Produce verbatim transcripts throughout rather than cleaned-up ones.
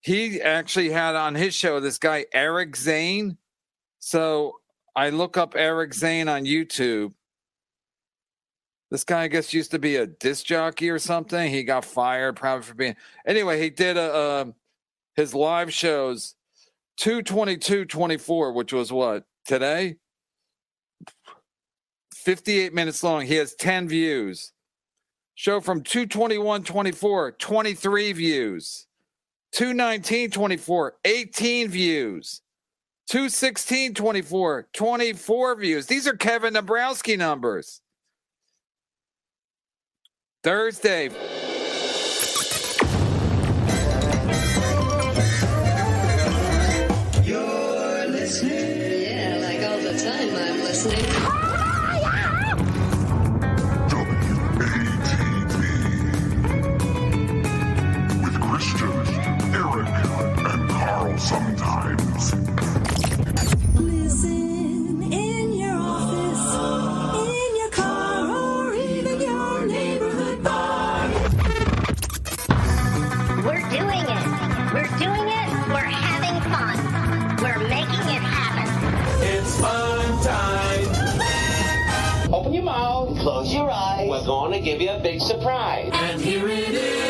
he actually had on his show this guy, Eric Zane. So I look up Eric Zane on YouTube. This guy, I guess, used to be a disc jockey or something. He got fired probably for being. Anyway, he did a, uh, his live shows two twenty-two twenty-four, which was what, today? fifty-eight minutes long. He has ten views. Show from two twenty-one twenty-four, twenty-three views. two nineteen twenty-four, eighteen views. two sixteen twenty-four, twenty-four views. These are Kevin Dabrowski numbers. Thursday. You're listening. Yeah, like all the time I'm listening. W A T P with Christian, Eric, and Carl sometimes. Listen in your office, in your car, or even your neighborhood bar. We're doing it. We're doing it. We're having fun. We're making it happen. It's fun time. Open your mouth, close your eyes. We're going to give you a big surprise. And here it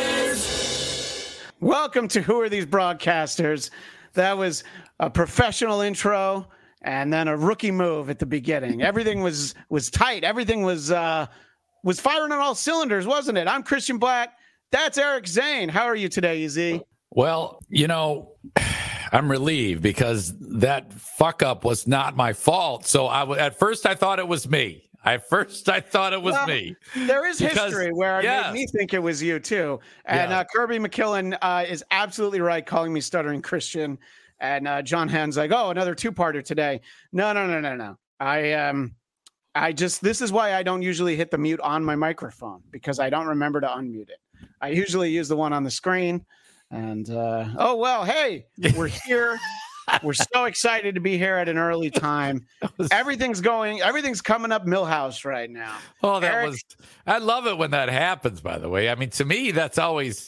is. Welcome to Who Are These Broadcasters? That was a professional intro and then a rookie move at the beginning. Everything was was tight. Everything was uh, was firing on all cylinders, wasn't it? I'm Christian Black. That's Eric Zane. How are you today, E Z? Well, you know, I'm relieved because that fuck up was not my fault. So I w- at first I thought it was me. At first I thought it was Well, me. There is Because- history where it yes. made me think it was you too. And Yeah. uh, Kirby McKillen uh, is absolutely right calling me stuttering Christian. And uh, John Henn's like, oh, another two-parter today. No, no, no, no, no. I um, I just this is why I don't usually hit the mute on my microphone because I don't remember to unmute it. I usually use the one on the screen. And uh, oh well, hey, we're here. We're so excited to be here at an early time. Everything's going, everything's coming up Millhouse right now. Oh, that Eric- was, I love it when that happens, by the way. I mean, to me, that's always,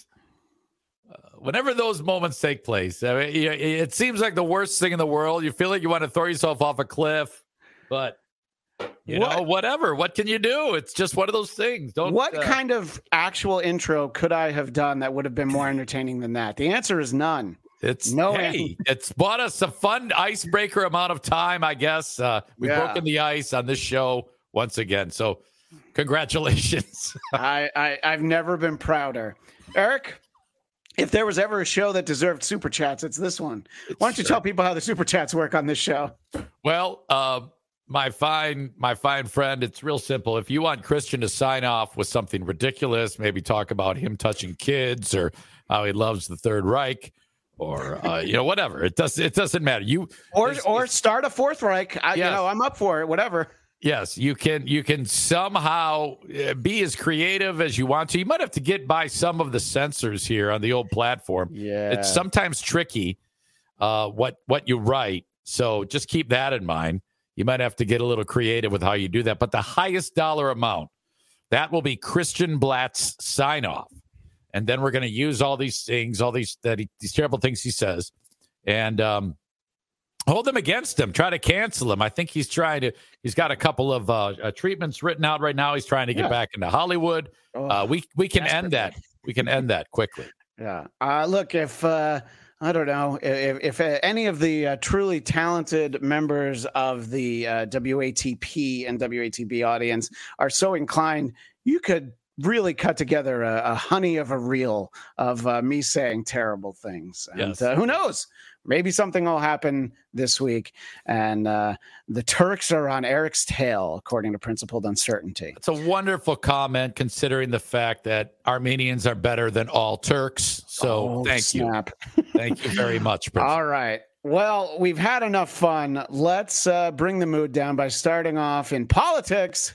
uh, whenever those moments take place, I mean, it, it seems like the worst thing in the world. You feel like you want to throw yourself off a cliff, but, you What- know, whatever. What can you do? It's just one of those things. Don't. What uh, kind of actual intro could I have done that would have been more entertaining than that? The answer is none. It's No hey, it's bought us a fun icebreaker amount of time, I guess. Uh, we've Yeah. broken the ice on this show once again. So congratulations. I, I I've never been prouder. Eric, if there was ever a show that deserved super chats, it's this one. Why don't you Sure. tell people how the super chats work on this show? Well, uh, my fine, my fine friend, it's real simple. If you want Christian to sign off with something ridiculous, maybe talk about him touching kids or how he loves the Third Reich, or uh, you know, whatever. It does. It doesn't matter. You Or it's- or it's- start a Fourth Reich. I, You Yes. know, I'm up for it. Whatever. yes, you can. You can somehow uh, be as creative as you want to. You might have to get by some of the censors here on the old platform. Yeah. It's sometimes tricky uh, what what you write. So just keep that in mind. You might have to get a little creative with how you do that. But the highest dollar amount, that will be Christian Blatt's sign off. And then we're going to use all these things, all these that he, these terrible things he says, and um, hold them against him. Try to cancel him. I think he's trying to. He's got a couple of uh, uh, treatments written out right now. He's trying to get Yeah. back into Hollywood. Oh, Uh, we we can end desperately. that. We can end that quickly. Yeah. Uh, look, if uh, I don't know if, if uh, any of the uh, truly talented members of the uh, W A T P and W A T B audience are so inclined, you could really cut together a, a honey of a reel of uh, me saying terrible things. And Yes. uh, who knows? Maybe something will happen this week. And uh, the Turks are on Eric's tail, according to Principled Uncertainty. It's a wonderful comment considering the fact that Armenians are better than all Turks. So Oh, thank snap. you. Thank you very much, Prince. All right. Well, we've had enough fun. Let's uh, bring the mood down by starting off in politics.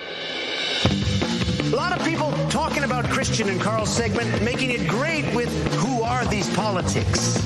A lot of people talking about Christian and Carl's segment, making it great with Who Are These Politics?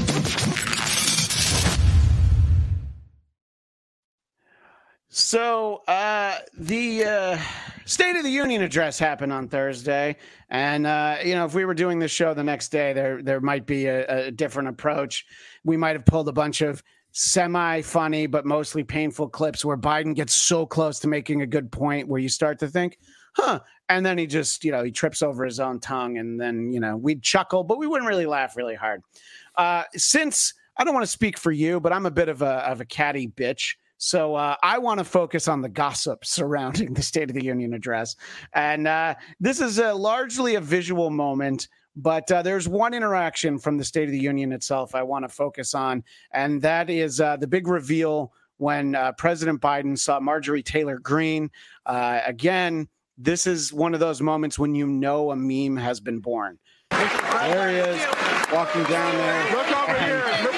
So uh, the uh, State of the Union address happened on Thursday, and uh, you know, if we were doing this show the next day, there there might be a, a different approach. We might have pulled a bunch of semi-funny but mostly painful clips where Biden gets so close to making a good point where you start to think, huh, and then he just, you know, he trips over his own tongue, and then, you know, we'd chuckle, but we wouldn't really laugh really hard. Uh, since I don't want to speak for you, but I'm a bit of a of a catty bitch. So uh, I want to focus on the gossip surrounding the State of the Union address. And uh, this is a largely a visual moment, but uh, there's one interaction from the State of the Union itself I want to focus on, and that is uh, the big reveal when uh, President Biden saw Marjorie Taylor Greene. Uh, again, this is one of those moments when you know a meme has been born. There he is, walking down there. Look over here. Look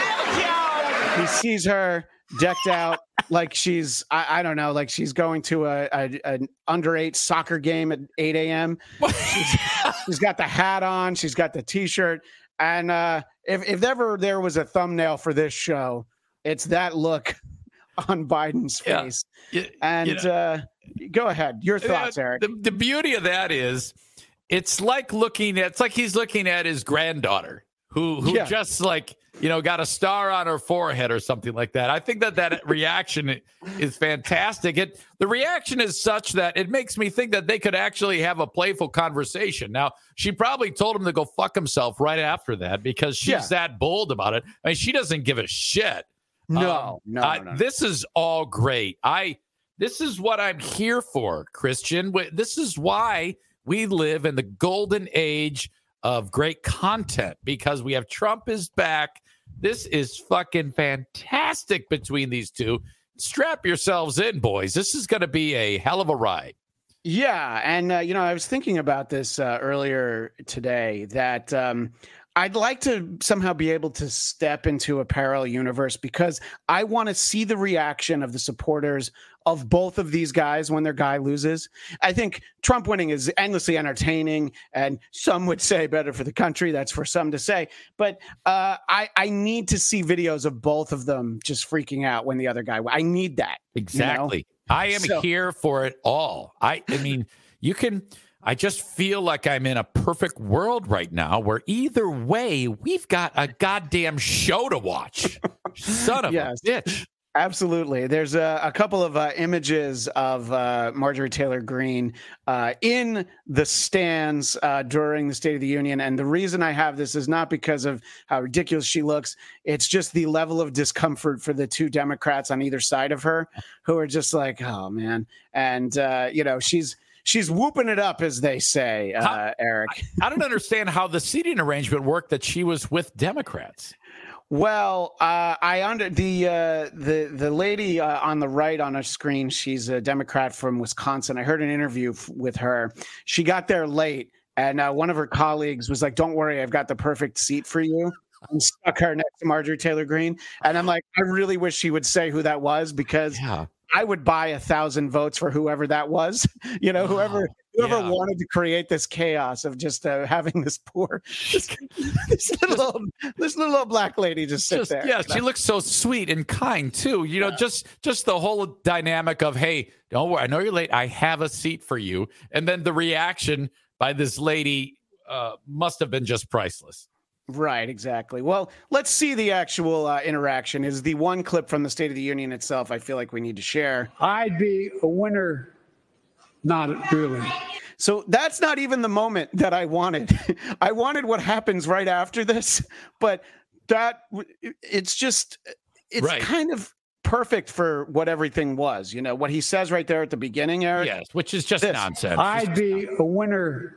he sees her decked out like she's, I, I don't know, like she's going to a, a an under eight soccer game at eight a.m. She's, she's got the hat on. She's got the T-shirt. And uh, if, if ever there was a thumbnail for this show, it's that look on Biden's face. Yeah. You, and you know, uh, go ahead. Your thoughts, Eric. The, the beauty of that is it's like looking at, it's like he's looking at his granddaughter who, who Yeah. just like, you know, got a star on her forehead or something like that. I think that that reaction is fantastic. It the reaction is such that it makes me think that they could actually have a playful conversation. Now, she probably told him to go fuck himself right after that because she's Yeah. that bold about it. I mean, she doesn't give a shit. No, Um, no, I- no, no. This is all great. I this is what I'm here for, Christian. Wh- This is why we live in the golden age of great content, because we have Trump is back. This is fucking fantastic between these two. Strap yourselves in, boys. This is going to be a hell of a ride. Yeah, and uh, you know, I was thinking about this uh, earlier today that um, I'd like to somehow be able to step into a parallel universe because I want to see the reaction of the supporters of both of these guys when their guy loses. I think Trump winning is endlessly entertaining, and some would say better for the country. That's for some to say. But uh, I, I need to see videos of both of them just freaking out when the other guy. I need that. Exactly. You I am So- here for it all. I, I mean, you can. I just feel like I'm in a perfect world right now where either way, we've got a goddamn show to watch. Son of Yes. a bitch. Absolutely. There's a, a couple of uh, images of uh, Marjorie Taylor Greene uh, in the stands uh, during the State of the Union. And the reason I have this is not because of how ridiculous she looks. It's just the level of discomfort for the two Democrats on either side of her who are just like, oh, man. And, uh, you know, she's she's whooping it up, as they say, uh, How- Eric. I don't understand how the seating arrangement worked that she was with Democrats. Well, uh, I under the uh, the the lady uh, on the right on our screen. She's a Democrat from Wisconsin. I heard an interview f- with her. She got there late, and uh, one of her colleagues was like, "Don't worry, I've got the perfect seat for you." And stuck her next to Marjorie Taylor Greene. And I'm like, I really wish she would say who that was because Yeah. I would buy a thousand votes for whoever that was. You know, whoever Wow. whoever Yeah. wanted to create this chaos of just uh, having this poor this, this little old, this little old black lady just sit Just, there. yeah, she looks so sweet and kind too. You know, just just the whole dynamic of, hey, don't worry, I know you're late. I have a seat for you. And then the reaction by this lady uh, must have been just priceless. Right, exactly. Well, let's see the actual uh, interaction. Is the one clip from the State of the Union itself I feel like we need to share. I'd be a winner. Not really. So that's not even the moment that I wanted. I wanted what happens right after this, but that it's just it's Right. kind of perfect for what everything was. You know, what he says right there at the beginning, Eric. Yes, which is just This. nonsense. I'd be a winner.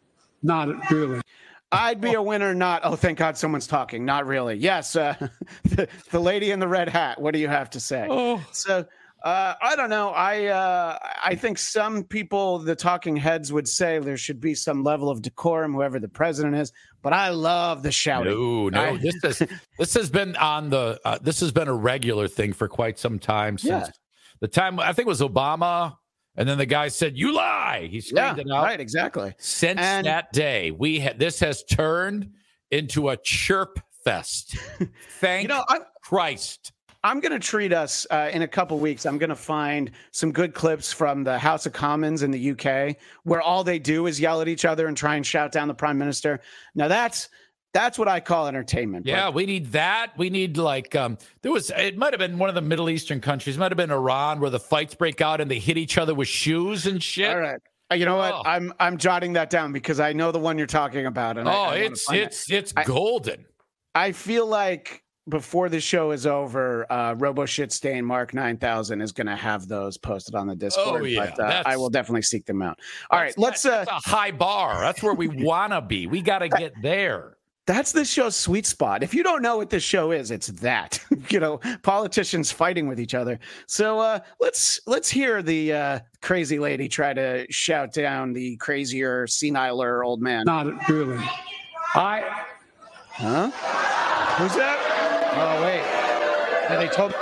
Not really. I'd be a winner, not. Oh, thank God someone's talking. Not really. Yes, uh, the, the lady in the red hat. What do you have to say? Oh. So uh, I don't know. I uh, I think some people, the talking heads, would say there should be some level of decorum, whoever the president is. But I love the shouting. No, no. I- this has this has been on the uh, this has been a regular thing for quite some time since Yeah. the time I think it was Obama, and then the guy said, "You lie." He Yeah, screamed it out. right, exactly. Since And- that day, we ha- this has turned into a chirp fest. Thank You know, I, Christ. I'm going to treat us uh, in a couple weeks. I'm going to find some good clips from the House of Commons in the U K where all they do is yell at each other and try and shout down the prime minister. Now that's that's what I call entertainment. Yeah, but- we need that. We need like um, there was. It might have been one of the Middle Eastern countries. It might have been Iran where the fights break out and they hit each other with shoes and shit. All right. Uh, You know what? Oh. I'm I'm jotting that down because I know the one you're talking about. And Oh, I, I wanna it's find it's it. it's I- golden. I feel like before the show is over, uh, Robo Shitstain Mark nine thousand is going to have those posted on the Discord. Oh, yeah. But, uh, I That's- will definitely seek them out. All right, That's- let's. Uh, That's a high bar. That's where we want to be. We got to get there. that's this show's sweet spot. If you don't know what this show is, it's that. you know, politicians fighting with each other. So uh, let's let's hear the uh, crazy lady try to shout down the crazier, seniler old man. Not really. I Huh? Who's that? Oh wait. Yeah, they told.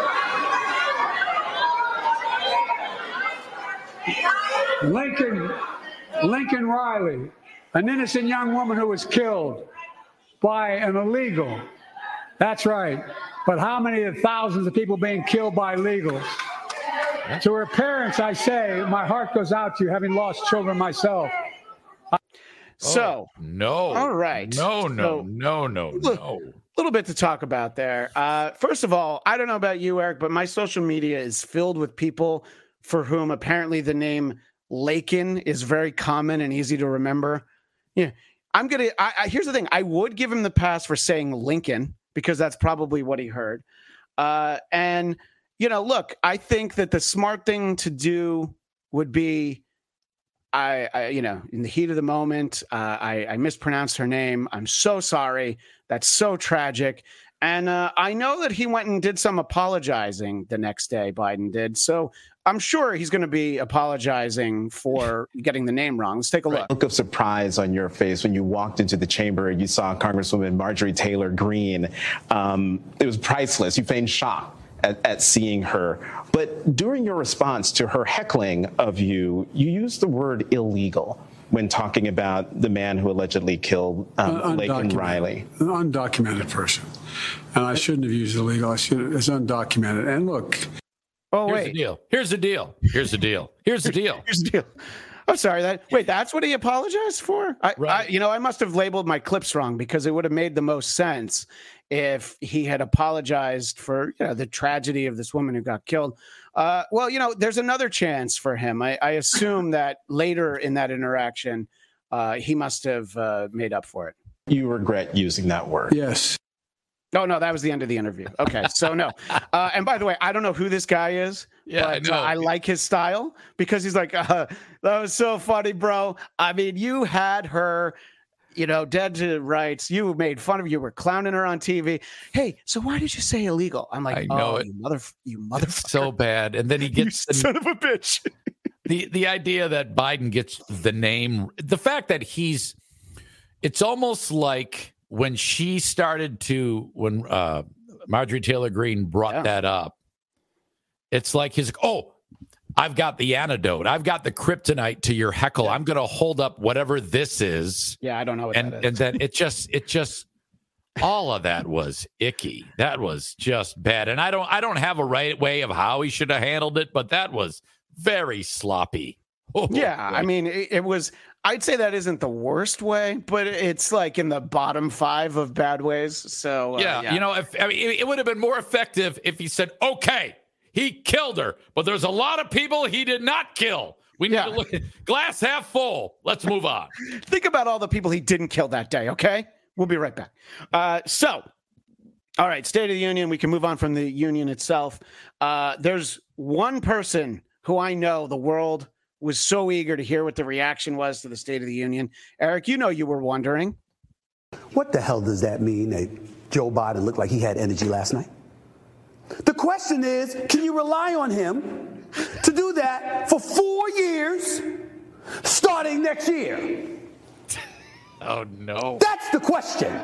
Lincoln Lincoln Riley, an innocent young woman who was killed by an illegal. That's right. But how many of the thousands of people being killed by illegals? To her parents, I say, my heart goes out to you, having lost children myself. So, No. all right. No, no, So- no, no, Look, no. little bit to talk about there. Uh, first of all, I don't know about you, Eric, but my social media is filled with people for whom apparently the name Lakin is very common and easy to remember. Yeah, I'm gonna. I, I, here's the thing: I would give him the pass for saying Lincoln because that's probably what he heard. Uh, and you know, look, I think that the smart thing to do would be. I, I, you know, in the heat of the moment, uh, I, I mispronounced her name. I'm so sorry. That's so tragic. And uh, I know that he went and did some apologizing the next day, Biden did. So I'm sure he's going to be apologizing for getting the name wrong. Let's take a look. Look of surprise on your face when you walked into the chamber and you saw Congresswoman Marjorie Taylor Greene. Um, it was priceless. You feigned shock At, at seeing her. But during your response to her heckling of you, you used the word illegal when talking about the man who allegedly killed um, Un- Laken undocumented. Riley. An undocumented person. And I shouldn't have used illegal. I should. It's undocumented. And look. Oh, Here's wait. the deal. Here's the deal. Here's the deal. Here's the deal. Here's the deal. I'm sorry. That wait, that's what he apologized for. I, Right. I, you know, I must have labeled my clips wrong because it would have made the most sense if he had apologized for you know the tragedy of this woman who got killed. Uh, well, you know, there's another chance for him. I, I assume that later in that interaction, uh, he must have uh, made up for it. You regret using that word. Yes. No, no, that was the end of the interview. Okay, so no. Uh, and by the way, I don't know who this guy is, Yeah, I but know. uh, I like his style because he's like, uh, that was so funny, bro. I mean, you had her, you know, dead to rights. You made fun of her. You were clowning her on T V. Hey, so why did you say illegal? I'm like, I know oh, it. you mother, you motherfucker. It's so bad. And then he you gets the, son of a bitch. the the idea that Biden gets the name, the fact that he's, it's almost like when she started to, when uh, Marjorie Taylor Greene brought Yeah. that up, it's like he's like, oh, I've got the antidote. I've got the kryptonite to your heckle. I'm going to hold up whatever this is. Yeah, I don't know what And, that is. and then it just, it just, all of that was icky. That was just bad. And I don't, I don't have a right way of how he should have handled it, but that was very sloppy. Oh, Yeah, I boy. mean, it, it was. I'd say that isn't the worst way, but it's like in the bottom five of bad ways. So uh, yeah, you know, if I mean, it, it would have been more effective if he said, "Okay, he killed her, but there's a lot of people he did not kill. We need Yeah. to look glass half full. Let's move on." think about all the people he didn't kill that day. Okay, we'll be right back. Uh, so, all right, State of the Union. We can move on from the union itself. Uh, there's one person who I know the world was so eager to hear what the reaction was to the State of the Union. Eric, you know you were wondering. What the hell does that mean that Joe Biden looked like he had energy last night? The question is, can you rely on him to do that for four years starting next year? Oh no. That's the question.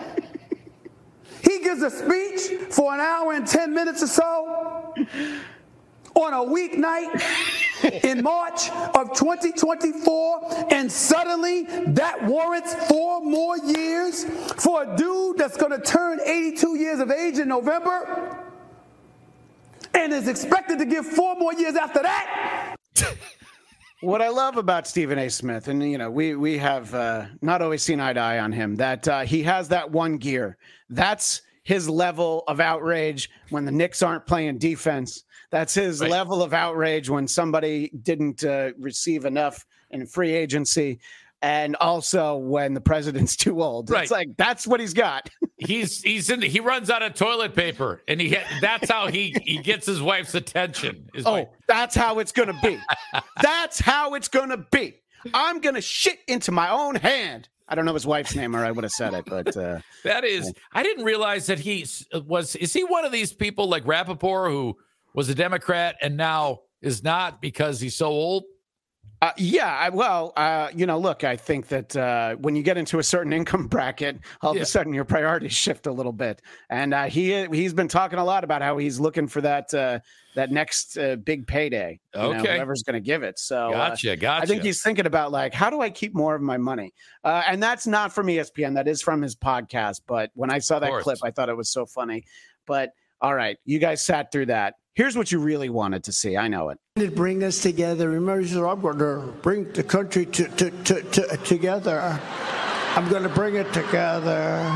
He gives a speech for an hour and ten minutes or so on a weeknight in March of twenty twenty-four, and suddenly that warrants four more years for a dude that's going to turn eighty-two years of age in November. and is expected to give four more years after that. What I love about Stephen A. Smith, and you know, we we have uh, not always seen eye to eye on him, that uh, he has that one gear. That's his level of outrage when the Knicks aren't playing defense. That's his Right. level of outrage when somebody didn't uh, receive enough in free agency. And also when the president's too old. Right. It's like, that's what he's got. He's he's in. He runs out of toilet paper, and he that's how he he gets his wife's attention. His Oh, wife- that's how it's going to be. That's how it's going to be. I'm going to shit into my own hand. I don't know his wife's name, or I would have said it, but uh, that is. I didn't realize that he was. Is he one of these people like Rappaport who was a Democrat and now is not because he's so old? Uh, yeah, I, well, uh, you know, look, I think that uh, when you get into a certain income bracket, all Yeah. of a sudden your priorities shift a little bit. And uh, he he's been talking a lot about how he's looking for that uh, that next uh, big payday. You know, Okay. whoever's going to give it. So uh, Gotcha, gotcha. I think he's thinking about like, how do I keep more of my money? Uh, and that's not from E S P N. That is from his podcast. But when I saw that course. clip, I thought it was so funny. But all right, you guys sat through that. Here's what you really wanted to see. I know it. To bring us together. Remember, he said, I'm going to bring the country to, to, to, to, together. I'm going to bring it together.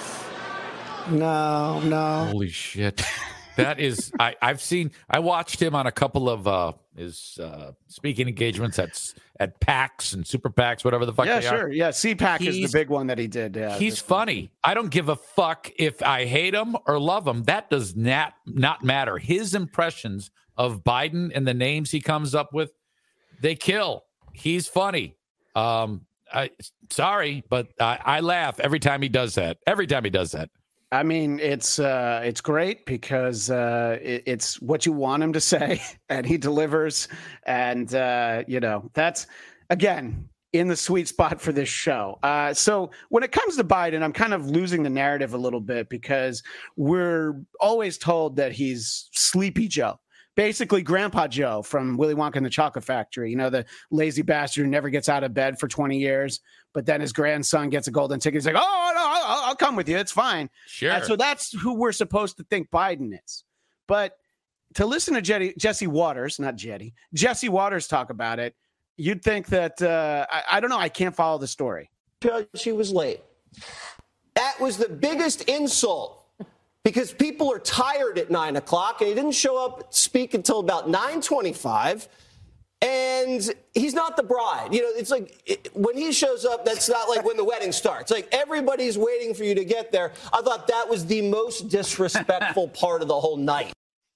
No, no. Holy shit. That is, I, I've seen, I watched him on a couple of uh, his uh, speaking engagements at at PAX and Super PAX, whatever the fuck Yeah, they are. sure. Yeah, C PAC is He's- the big one that he did. Yeah, He's this- funny. I don't give a fuck if I hate him or love him. That does not not matter. His impressions of Biden and the names he comes up with, they kill. He's funny. Um, I sorry, but I, I laugh every time he does that. Every time he does that. I mean, it's uh, it's great because uh, it, it's what you want him to say, and he delivers. And uh, you know, that's again in the sweet spot for this show. Uh, so when it comes to Biden, I'm kind of losing the narrative a little bit because we're always told that he's Sleepy Joe. Basically, Grandpa Joe from Willy Wonka and the Chocolate Factory. You know, the lazy bastard who never gets out of bed for twenty years, but then his grandson gets a golden ticket. He's like, oh, no, I'll, I'll come with you. It's fine. Sure. And so that's who we're supposed to think Biden is. But to listen to Jetty, Jesse Waters, not Jetty, Jesse Waters talk about it, you'd think that, uh, I, I don't know, I can't follow the story. She was late. That was the biggest insult because people are tired at nine o'clock, and he didn't show up speak until about nine twenty-five. And he's not the bride. You know, it's like it, when he shows up, that's not like when the wedding starts. Like everybody's waiting for you to get there. I thought that was the most disrespectful part of the whole night.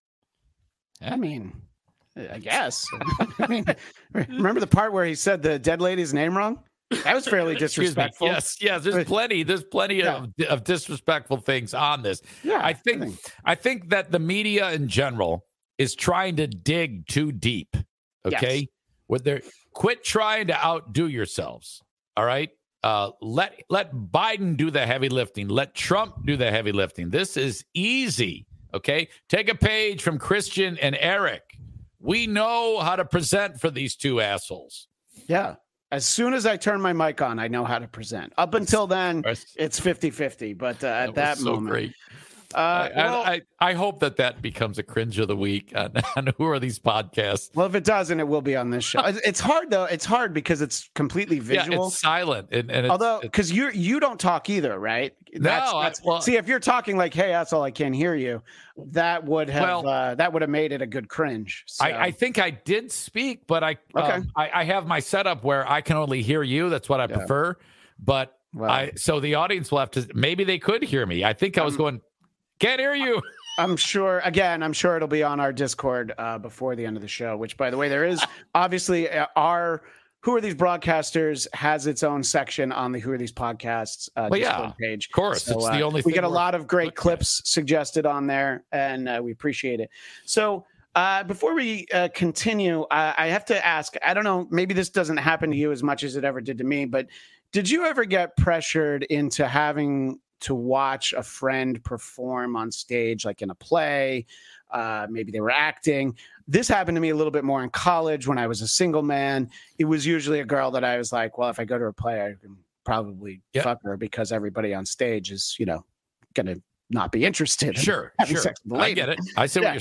I mean, I guess. I mean, remember the part where he said the dead lady's name wrong? That was fairly Excuse me. disrespectful. Yes, yes. There's plenty. There's plenty Yeah. of, of disrespectful things on this. Yeah, I think. I think. I think that the media in general is trying to dig too deep. Okay, Yes. with their quit trying to outdo yourselves. All right. Uh, let let Biden do the heavy lifting. Let Trump do the heavy lifting. This is easy. Okay, take a page from Christian and Eric. We know how to present for these two assholes. Yeah. As soon as I turn my mic on, I know how to present. Up until then, it's fifty-fifty. But uh, at that, was so moment, great. Uh, I, well, I, I hope that that becomes a cringe of the week on, on Who Are These Podcasts. well, if it doesn't, it will be on this show. It's- It's hard though. It's hard because it's completely Yeah, visual. it's silent. And, and it's, Although, because you you don't talk either, right? No, I- well- see, if you're talking like, "Hey, that's all I can hear you," that would have Well- uh, that would have made it a good cringe. So. I, I think I did speak, but I, Okay. um, I I have my setup where I can only hear you. That's what I Yeah. prefer. But Well. I so the audience will have to maybe they could hear me. I think I was Um, going, can't hear you. I'm sure. Again, I'm sure it'll be on our Discord uh, before the end of the show. Which, by the way, there is obviously uh, our Who Are These Broadcasters has its own section on the Who Are These Podcasts uh, Well, yeah, Discord page. of course. It's the only we thing get a we're lot of great looking at. clips suggested on there, and uh, we appreciate it. So. Uh, before we uh, continue, uh, I have to ask, I don't know, maybe this doesn't happen to you as much as it ever did to me, but did you ever get pressured into having to watch a friend perform on stage, like in a play? Uh, maybe they were acting. This happened to me a little bit more in college when I was a single man. It was usually a girl that I was like, well, if I go to a play, I can probably Yeah. fuck her because everybody on stage is, you know, going to not be interested in Sure, having sure. sex with a I lady. get it. I see Yeah. what you're saying.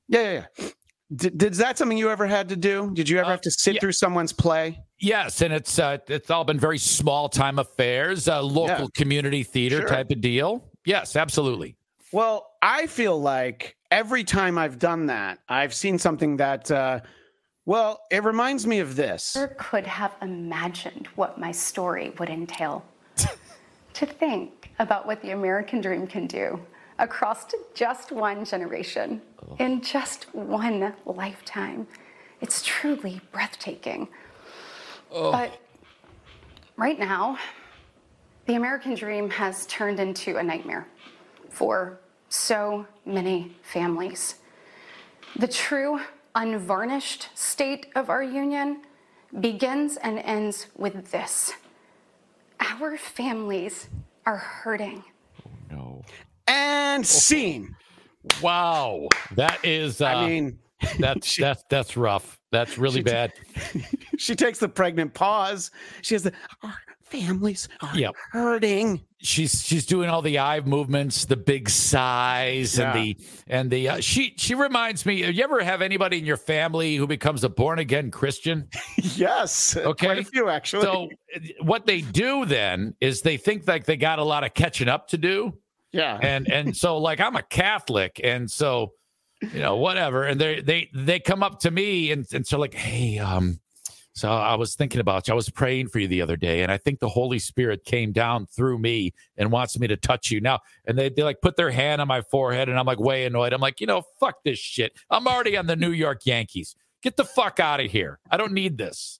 Yeah, yeah, yeah. Did, did that something you ever had to do? Did you ever have to sit yeah. through someone's play? Yes, and it's uh, it's all been very small time affairs, uh, local Yeah. community theater Sure. type of deal. Yes, absolutely. Well, I feel like every time I've done that, I've seen something that, uh, well, it reminds me of this. Never could have imagined what my story would entail. To think about what the American dream can do across just one generation, in just one lifetime. It's truly breathtaking. But right now, the American dream has turned into a nightmare for so many families. The true, unvarnished state of our union begins and ends with this. Our families are hurting. No. And scene. Wow, that is. Uh, I mean, that's that's that's rough. That's really She t- bad. She takes the pregnant pause. She has the, our families are Yep. hurting. She's she's doing all the eye movements, the big sighs, Yeah. and the and the. Uh, she she reminds me. You ever have anybody in your family who becomes a born again Christian? Yes. Okay. Quite a few, actually. So what they do then is they think like they got a lot of catching up to do. Yeah. And and so like I'm a Catholic, and so you know whatever, and they they they come up to me and and so like, hey, um, so I was thinking about you. I was praying for you the other day, and I think the Holy Spirit came down through me and wants me to touch you now. And they they like put their hand on my forehead, and I'm like way annoyed. I'm like, you know, fuck this shit. I'm already on the New York Yankees. Get the fuck out of here. I don't need this.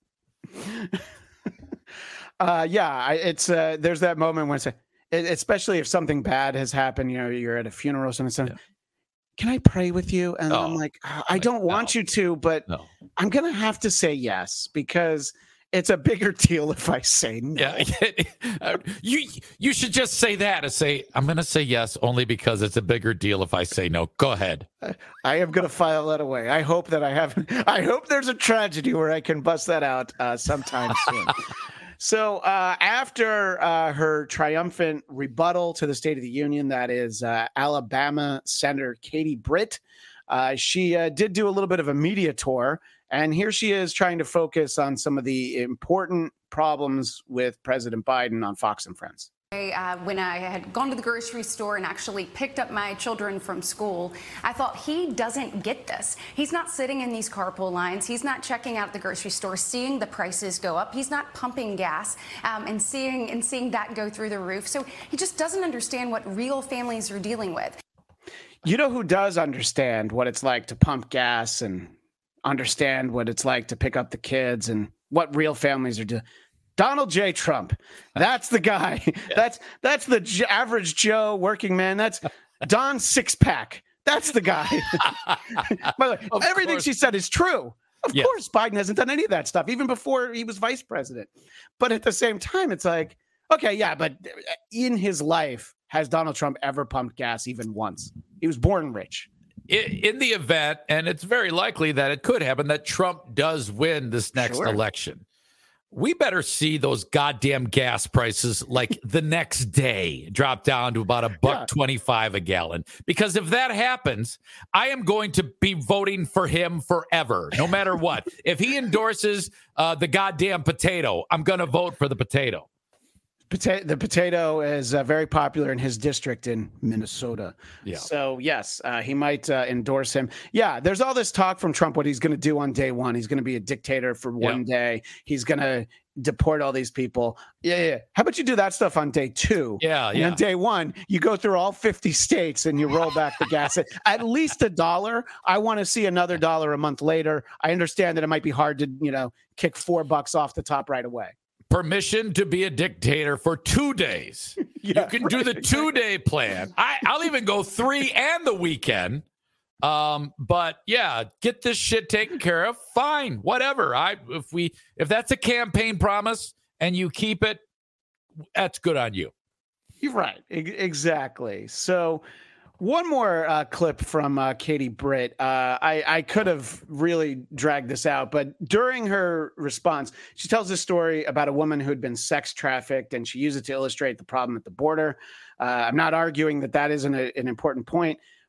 Uh, yeah, I, it's uh, there's that moment when it's, it, especially if something bad has happened, you know, you're at a funeral or something. Yeah. Can I pray with you? And Oh, I'm like, "Oh, I don't want you to, but No. I'm gonna have to say yes because it's a bigger deal if I say no. Yeah, you you should just say that and say I'm going to say yes only because it's a bigger deal if I say no. Go ahead. I am gonna file that away. I hope that I haven't. I hope there's a tragedy where I can bust that out uh, sometime soon. So uh, after uh, her triumphant rebuttal to the State of the Union, that is uh, Alabama Senator Katie Britt, uh, she uh, did do a little bit of a media tour, and here she is trying to focus on some of the important problems with President Biden on Fox and Friends. Uh, when I had gone to the grocery store and actually picked up my children from school, I thought he doesn't get this. He's not sitting in these carpool lines. He's not checking out at the grocery store, seeing the prices go up. He's not pumping gas um, and seeing and seeing that go through the roof. So he just doesn't understand what real families are dealing with. You know who does understand what it's like to pump gas and understand what it's like to pick up the kids and what real families are doing? Donald J. Trump. That's the guy. That's that's the j- average Joe working man. That's Don Sixpack. That's the guy. By the way, everything she said is true. Of Yes. course, Biden hasn't done any of that stuff, even before he was vice president. But at the same time, it's like, okay, yeah, but in his life, has Donald Trump ever pumped gas even once? He was born rich. In, in the event, and it's very likely that it could happen, that Trump does win this next Sure. election, we better see those goddamn gas prices like the next day drop down to about a buck Yeah. twenty-five a gallon. Because if that happens, I am going to be voting for him forever, no matter what. If he endorses uh, the goddamn potato, I'm going to vote for the potato. Pota- the potato is uh, very popular in his district in Minnesota. Yeah. So, yes, uh, he might uh, endorse him. Yeah, there's all this talk from Trump what he's going to do on day one. He's going to be a dictator for one day. He's going to deport all these people. Yeah, yeah. How about you do that stuff on day two? Yeah, and yeah. on day one, you go through all fifty states and you roll back the gas at, at least a dollar. I want to see another dollar a month later. I understand that it might be hard to, you know, kick four bucks off the top right away. Permission to be a dictator for two days. Yeah, you can do the two-day plan. I, I'll even go three and the weekend. Um, but yeah, get this shit taken care of. Fine, whatever. I if we if that's a campaign promise and you keep it, that's good on you. You're right. E- exactly. So, one more uh, clip from uh, Katie Britt. Uh, I, I could have really dragged this out, but during her response, she tells a story about a woman who had been sex trafficked, and she used it to illustrate the problem at the border. Uh, I'm not arguing that that isn't a, an important point,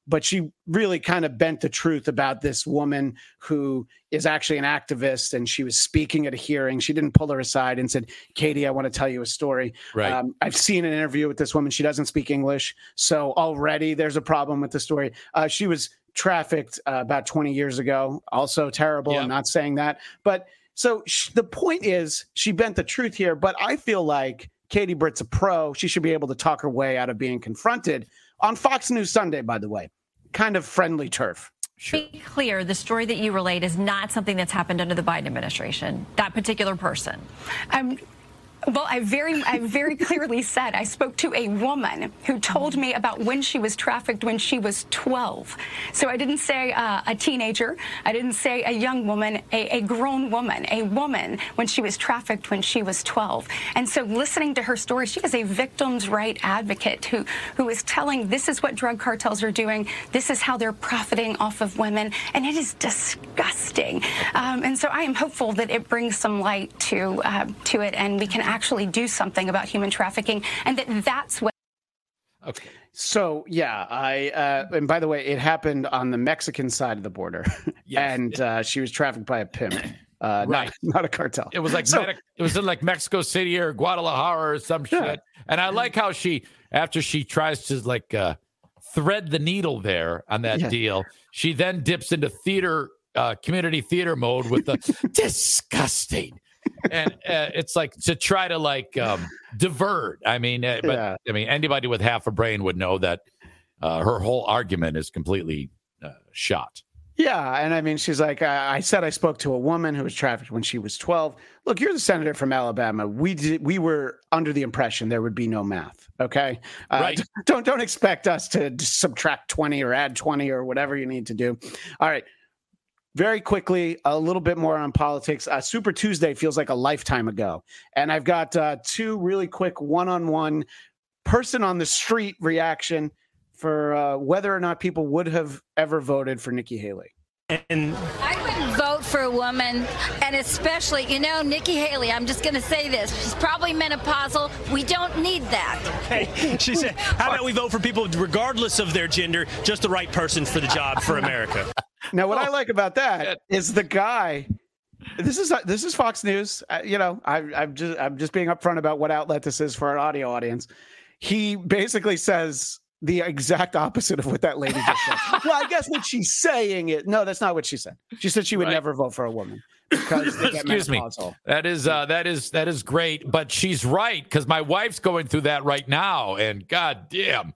but she really kind of bent the truth about this woman who is actually an activist, and she was speaking at a hearing. She didn't pull her aside and said, Katie, I want to tell you a story. Right. Um, I've seen an interview with this woman. She doesn't speak English, so already there's a problem with the story. Uh, she was trafficked uh, about twenty years ago. Also terrible. Yep. I'm not saying that. But so sh- the point is she bent the truth here, but I feel like Katie Britt's a pro. She should be able to talk her way out of being confronted on Fox News Sunday, by the way. Kind of friendly turf. Sure. Be clear, the story that you relayed is not something that's happened under the Biden administration, that particular person. Um, Well, I very, I very clearly said I spoke to a woman who told me about when she was trafficked when she was twelve. So I didn't say uh, a teenager. I didn't say a young woman, a, a grown woman, a woman when she was trafficked when she was twelve. And so listening to her story, she is a victim's right advocate who, who is telling this is what drug cartels are doing. This is how they're profiting off of women. And it is disgusting. Um, and so I am hopeful that it brings some light to, uh, to it, and we can actually do something about human trafficking, and that that's what. Okay. So yeah, I uh, and by the way, it happened on the Mexican side of the border, Yes. and uh, she was trafficked by a pimp, uh, Right. not not a cartel. It was like So- Medi- it was in like Mexico City or Guadalajara or some Yeah. shit. And I like how she, after she tries to like uh, thread the needle there on that Yeah. deal, she then dips into theater, uh, community theater mode with the disgusting. And uh, it's like to try to like um, divert. I mean, uh, but Yeah. I mean, anybody with half a brain would know that uh, her whole argument is completely uh, shot. Yeah, and I mean, she's like, I, I said I spoke to a woman who was trafficked when she was twelve. Look, you're the senator from Alabama. We did, we were under the impression there would be no math. Okay, uh, Right. Don't don't expect us to just subtract twenty or add twenty or whatever you need to do. All right. Very quickly, a little bit more on politics. Uh, Super Tuesday feels like a lifetime ago, and I've got uh, two really quick one-on-one person on the street reaction for uh, whether or not people would have ever voted for Nikki Haley. And I wouldn't vote for a woman, and especially, you know, Nikki Haley. I'm just going to say this. She's probably menopausal. We don't need that. hey, she said, how about we vote for people regardless of their gender, just the right person for the job for America? Now, what I like about that is the guy. This is this is Fox News. Uh, you know, I, I'm just I'm just being upfront about what outlet this is for our audio audience. He basically says the exact opposite of what that lady just said. Well, I guess what she's saying is no, that's not what she said. She said she would Right. never vote for a woman because they get Excuse me. menopausal. That is uh, that is that is great, but she's right because my wife's going through that right now, and god damn.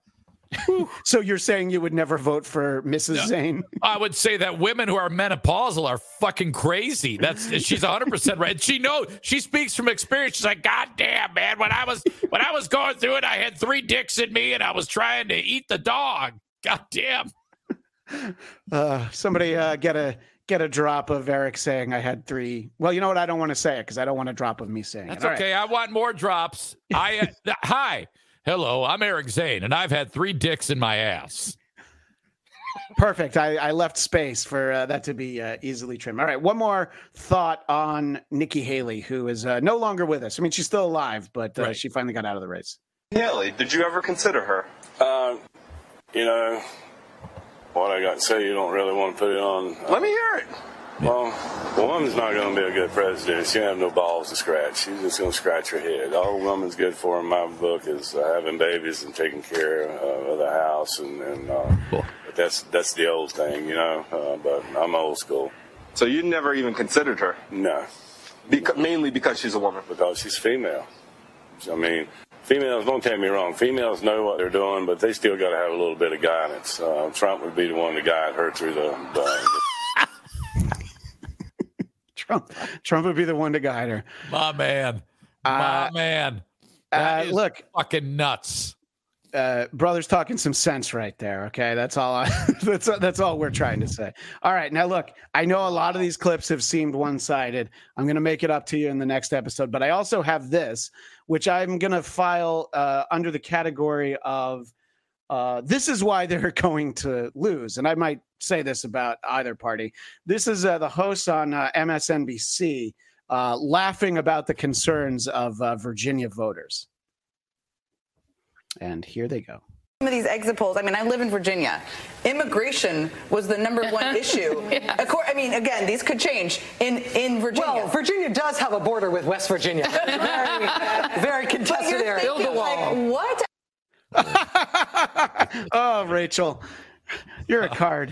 So you're saying you would never vote for Missus Zane? I would say that women who are menopausal are fucking crazy. That's she's one hundred percent right. She knows. She speaks from experience. She's like, God damn, man. When I was when I was going through it, I had three dicks in me, and I was trying to eat the dog. God damn. Uh, somebody uh, get a get a drop of Eric saying I had three. Well, you know what? I don't want to say it because I don't want a drop of me saying That's it. All okay. I want more drops. I uh, hi, hello. I'm Eric Zane, and I've had three dicks in my ass. Perfect. I, I left space for uh, that to be uh, easily trimmed. All right. One more thought on Nikki Haley, who is uh, no longer with us. I mean, she's still alive, but uh, Right. she finally got out of the race. Haley, did you ever consider her? Uh, you know, what I got to say, you don't really want to put it on. Uh, Let me hear it. Well, a woman's not going to be a good president. She don't have no balls to scratch. She's just going to scratch her head. All a woman's good for in my book is uh, having babies and taking care uh, of the house. And, and uh, Cool. but that's that's the old thing, you know. Uh, but I'm old school. So you never even considered her? No, Beca- mainly because she's a woman. because she's female. I mean, females, don't take me wrong, females know what they're doing, but they still got to have a little bit of guidance. Uh, Trump would be the one to guide her through the. the Trump, Trump would be the one to guide her. My man. My Uh, man. Uh, That is look, fucking nuts. uh, brother's talking some sense right there. Okay, that's all. I, that's that's all we're trying to say. All right, now look, I know a lot of these clips have seemed one-sided. I'm going to make it up to you in the next episode, but I also have this, which I'm going to file uh, under the category of uh, this is why they're going to lose. And I might say this about either party. This is uh, the host on uh, M S N B C uh, laughing about the concerns of uh, Virginia voters. And here they go. Some of these exit polls, I mean, I live in Virginia. Immigration was the number one issue. Yes. Of course, I mean, again, these could change in, in Virginia. Well, Virginia does have a border with West Virginia. Very, very contested area. Build a wall. Like, what? Oh, Rachel, you're a card.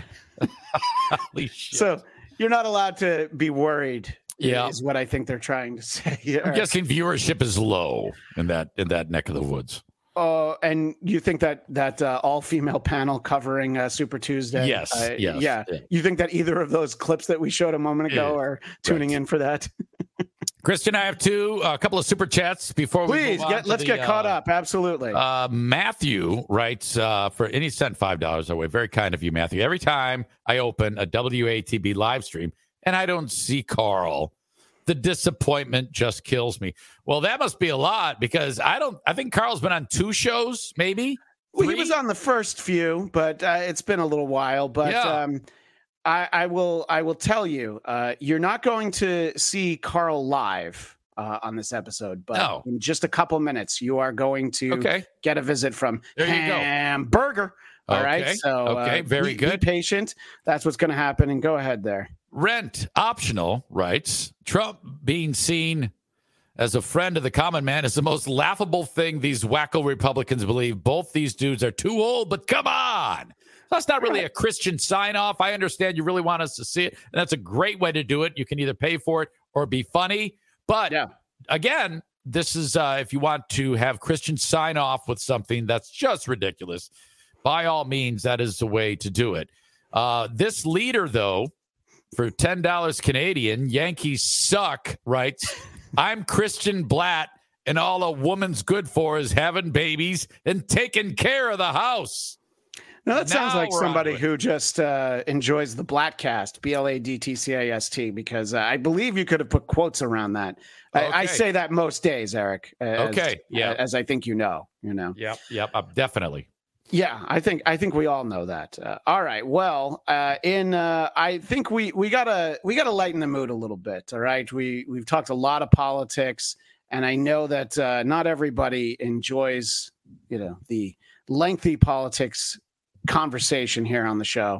Holy shit. So you're not allowed to be worried. Yeah. Is what I think they're trying to say. I'm guessing viewership is low in that in that neck of the woods. Oh, and you think that that uh, all-female panel covering uh, Super Tuesday? Yes, uh, yes, yeah. yeah. You think that either of those clips that we showed a moment ago Yeah, are tuning right. in for that? Christian, I have two, a couple of super chats before we Please move on get, to let's the, get caught uh, up. Absolutely. Uh, Matthew writes uh, for and he sent five dollars our way. Very kind of you, Matthew. Every time I open a W A T B live stream and I don't see Carl, the disappointment just kills me. Well, that must be a lot because I don't. I think Carl's been on two shows, maybe. Well, he was on the first few, but uh, it's been a little while. But Yeah. um, I, I will I will tell you, uh, you're not going to see Carl live uh, on this episode, but No. in just a couple minutes, you are going to Okay. get a visit from There you go. Hamburger. All right, Okay. so Okay, uh, very be, good. Be patient. That's what's going to happen, and go ahead there. Rent optional, writes Trump being seen as a friend of the common man is the most laughable thing these wacko Republicans believe. Both these dudes are too old, but come on. That's not really a Christian sign off. I understand you really want us to see it, and that's a great way to do it. You can either pay for it or be funny. But again, this is uh, if you want to have Christians sign off with something that's just ridiculous, by all means, that is the way to do it. Uh, this leader, though, for ten dollars Canadian, Yankees suck, writes, I'm Christian Blatt, and all a woman's good for is having babies and taking care of the house. Now, that sounds Now like we're on somebody to it. who just uh, enjoys the Blattcast, B L A D T C A S T, because uh, I believe you could have put quotes around that. I, I Okay. say that most days, Eric. As, Okay, yeah. As I think you know, you know. Yep, yep, uh, definitely. Yeah, I think I think we all know that. Uh, all right. Well, uh, in uh, I think we we gotta we gotta lighten the mood a little bit. All right. We we've talked a lot of politics, and I know that uh, not everybody enjoys you know the lengthy politics conversation here on the show.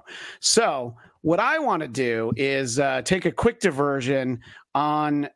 So what I want to do is uh, take a quick diversion on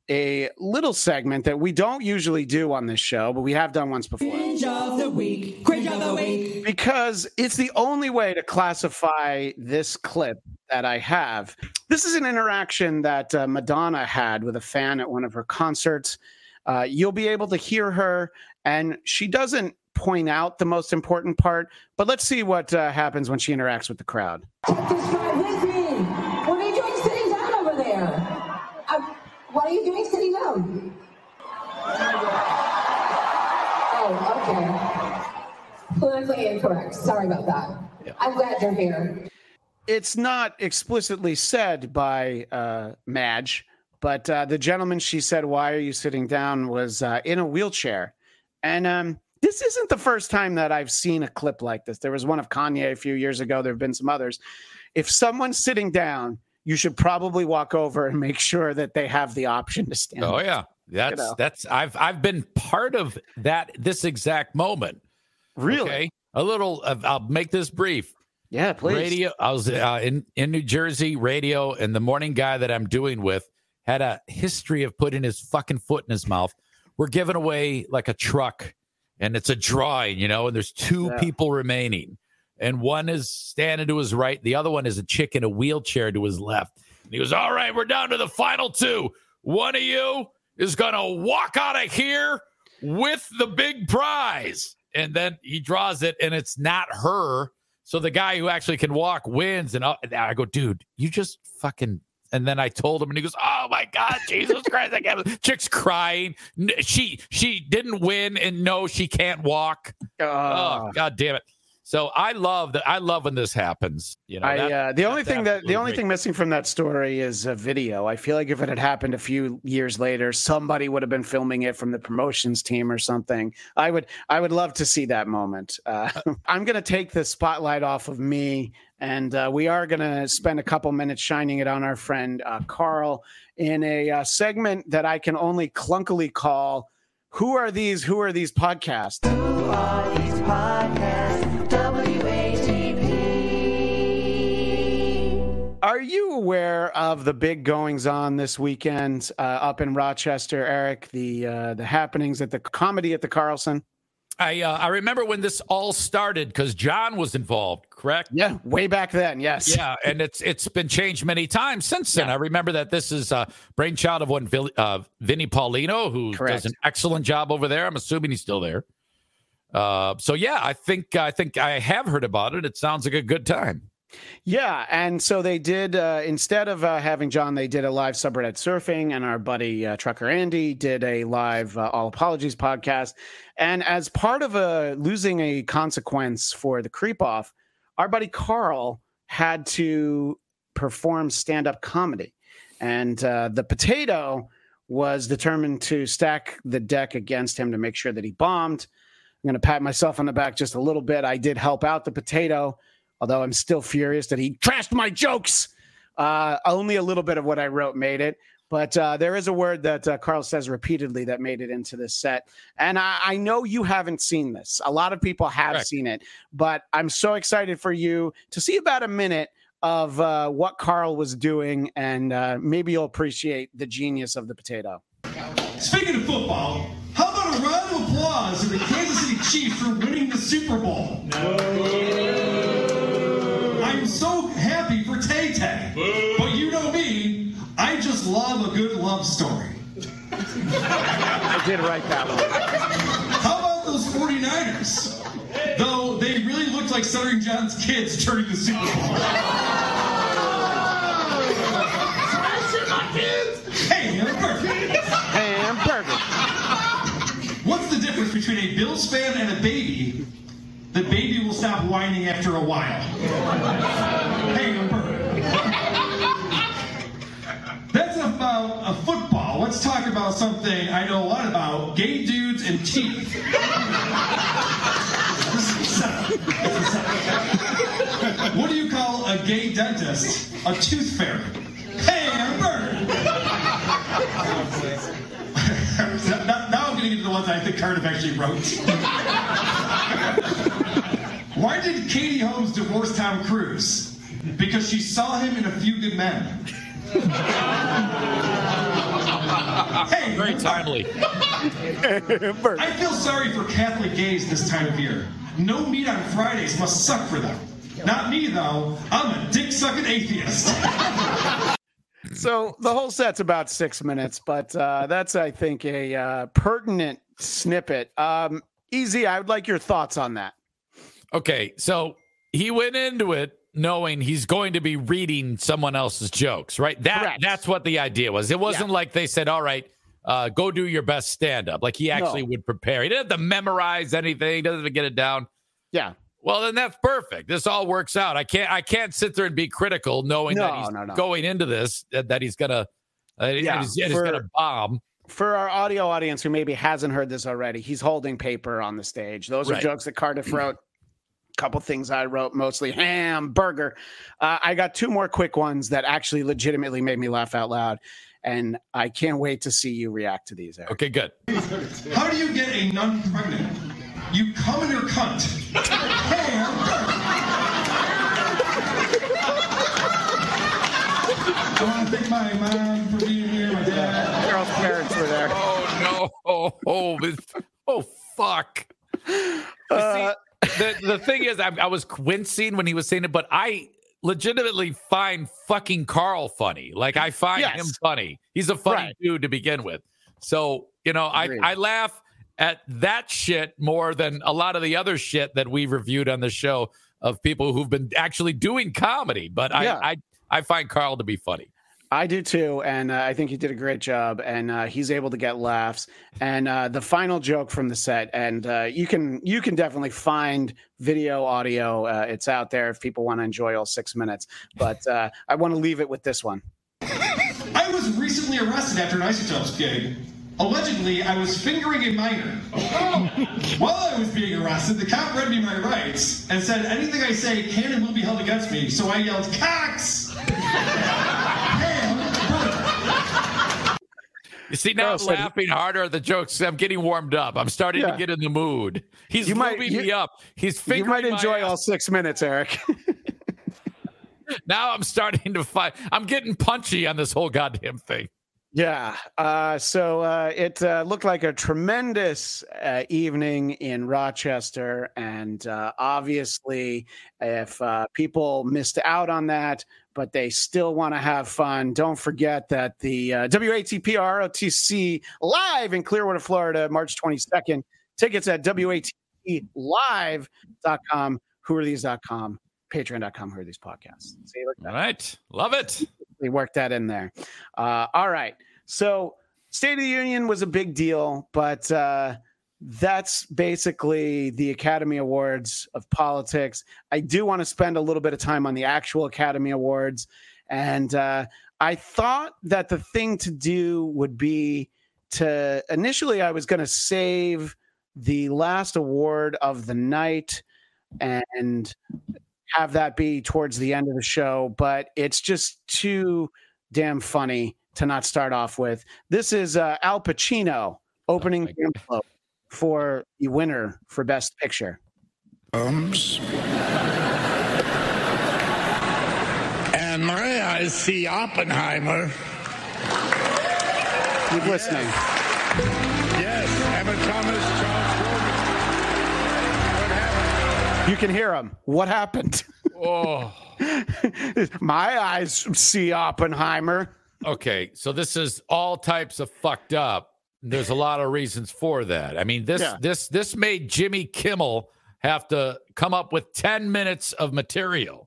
a little segment that we don't usually do on this show, but we have done once before. Cringe of the week. Cringe of the week. Because it's the only way to classify this clip that I have. This is an interaction that uh, Madonna had with a fan at one of her concerts. Uh, you'll be able to hear her, and she doesn't point out the most important part, but let's see what uh, happens when she interacts with the crowd. This guy with me. What are you doing sitting down over there? Uh, what are you doing sitting down? Oh, okay. Politically incorrect. Sorry about that. I'm glad you're here. It's not explicitly said by uh, Madge, but uh, the gentleman she said, "Why are you sitting down?" was uh, in a wheelchair. And um, this isn't the first time that I've seen a clip like this. There was one of Kanye a few years ago. There have been some others. If someone's sitting down, you should probably walk over and make sure that they have the option to stand Oh up. yeah, that's You know. that's I've I've been part of that this exact moment. Really? Okay? A little. Uh, I'll make this brief. Yeah, please. Radio. I was uh, in in New Jersey, radio, and the morning guy that I'm doing with had a history of putting his fucking foot in his mouth. We're giving away like a truck, and it's a drawing, you know, and there's two Yeah. people remaining. And one is standing to his right. The other one is a chick in a wheelchair to his left. And he goes, all right, we're down to the final two. One of you is going to walk out of here with the big prize. And then he draws it, and it's not her. So the guy who actually can walk wins. And I, and I go, dude, you just fucking... And then I told him, and he goes, oh, my God, Jesus Christ. I can't. Chick's crying. N- She she didn't win, and no, she can't walk. Oh, God damn it. So I love that. I love when this happens. You know, I, that- uh, the only that's thing that the absolutely only great. thing missing from that story is a video. I feel like if it had happened a few years later, somebody would have been filming it from the promotions team or something. I would I would love to see that moment. Uh, I'm going to take the spotlight off of me, and uh, we are going to spend a couple minutes shining it on our friend uh, Carl in a uh, segment that I can only clunkily call Who are these? Who are these podcasts? Who are these podcasts? W A T P. Are you aware of the big goings on this weekend uh, up in Rochester, Eric? The uh, the happenings at the comedy at the Carlson. I uh, I remember when this all started because John was involved, correct? Yeah, way back then, yes. Yeah, and it's it's been changed many times since then. Yeah. I remember that this is a brainchild of one uh, Vinnie Paulino, who correct. does an excellent job over there. I'm assuming he's still there. Uh, so yeah, I think I think I have heard about it. It sounds like a good time. Yeah, and so they did, uh, instead of uh, having John, they did a live subreddit surfing, and our buddy uh, Trucker Andy did a live uh, All Apologies podcast. And as part of a losing a consequence for the creep off, our buddy Carl had to perform stand-up comedy. And uh, the Potato was determined to stack the deck against him to make sure that he bombed. I'm going to pat myself on the back just a little bit. I did help out the Potato, although I'm still furious that he trashed my jokes. Uh, only a little bit of what I wrote made it. But uh, there is a word that uh, Carl says repeatedly that made it into this set. And I, I know you haven't seen this. A lot of people have right. seen it. But I'm so excited for you to see about a minute of uh, what Carl was doing. And uh, maybe you'll appreciate the genius of the Potato. Speaking of football, how about a round of applause for the Kansas City Chiefs for winning the Super Bowl? No. I'm so happy for Tay-Tay, but you know me, I just love a good love story. I did write that one. How about those forty-niners? Though they really looked like Stuttering John's kids during the Super Bowl. Hamburger. Hamburger. What's the difference between a Bills fan and a baby? The baby will stop whining after a while. Hamburger. That's about a football. Let's talk about something I know a lot about: gay dudes and teeth. What do you call a gay dentist? A tooth fairy. Hamburger. now, now I'm getting into the ones I think Cardiff actually wrote. Why did Katie Holmes divorce Tom Cruise? Because she saw him in A Few Good Men. Hey, very timely. I feel sorry for Catholic gays this time of year. No meat on Fridays must suck for them. Not me, though. I'm a dick-sucking atheist. So the whole set's about six minutes, but uh, that's, I think, a uh, pertinent snippet. Um, Easy, I would like your thoughts on that. Okay, so he went into it knowing he's going to be reading someone else's jokes, right? That Correct. That's what the idea was. It wasn't yeah. like they said, all right, uh, go do your best stand-up. Like he actually no. would prepare. He didn't have to memorize anything. He doesn't have to get it down. Yeah. Well, then that's perfect. This all works out. I can't I can't sit there and be critical knowing no, that he's no, no. going into this, that, that he's going to uh, yeah, he's, he's going to bomb. For our audio audience who maybe hasn't heard this already, he's holding paper on the stage. Those right. are jokes that Cardiff wrote. Couple things I wrote, mostly hamburger. Uh, I got two more quick ones that actually legitimately made me laugh out loud, and I can't wait to see you react to these, Eric. Okay, good. How do you get a nun pregnant? You come in her cunt. Hamburger. I want to thank my mom for being here, my dad. Girl's parents were there. Oh, no. Oh, oh, oh fuck. Uh, The the thing is, I, I was wincing when he was saying it, but I legitimately find fucking Carl funny. Like, I find yes. him funny. He's a funny right. dude to begin with. So, you know, I, I laugh at that shit more than a lot of the other shit that we've reviewed on the show of people who've been actually doing comedy. But yeah. I, I I find Carl to be funny. I do too, and uh, I think he did a great job, and uh, he's able to get laughs. And uh, the final joke from the set, and uh, you can you can definitely find video, audio. Uh, it's out there if people want to enjoy all six minutes. But uh, I want to leave it with this one. I was recently arrested after an Isotopes gig. Allegedly, I was fingering a minor. While I was being arrested, the cop read me my rights and said anything I say can and will be held against me. So I yelled, "Cox!" You see, now Carl I'm said- laughing harder at the jokes. I'm getting warmed up. I'm starting Yeah. to get in the mood. He's You might- moving you- me up. He's You fingering might my enjoy ass. all six minutes, Eric. Now I'm starting to fight. I'm getting punchy on this whole goddamn thing. Yeah. Uh, so uh, it uh, looked like a tremendous uh, evening in Rochester. And uh, obviously, if uh, people missed out on that, but they still want to have fun, don't forget that the uh, W A T P R O T C live in Clearwater, Florida, March twenty-second. Tickets at W A T P live dot com, who are these dot com, patreon dot com, who are these podcasts. See, look at that. All right. Love it. We worked that in there. Uh, all right. So State of the Union was a big deal, but uh, that's basically the Academy Awards of politics. I do want to spend a little bit of time on the actual Academy Awards. And uh, I thought that the thing to do would be to initially I was going to save the last award of the night and have that be towards the end of the show, but it's just too damn funny to not start off with. This is uh, Al Pacino opening the envelope for the winner for Best Picture. Ums. And may I see Oppenheimer? Keep listening. Yes, Emma Thomas, Charles Grodin. You can hear him. What happened? Oh. My eyes see Oppenheimer. Okay, so this is all types of fucked up. There's a lot of reasons for that. I mean, this Yeah. this this made Jimmy Kimmel have to come up with ten minutes of material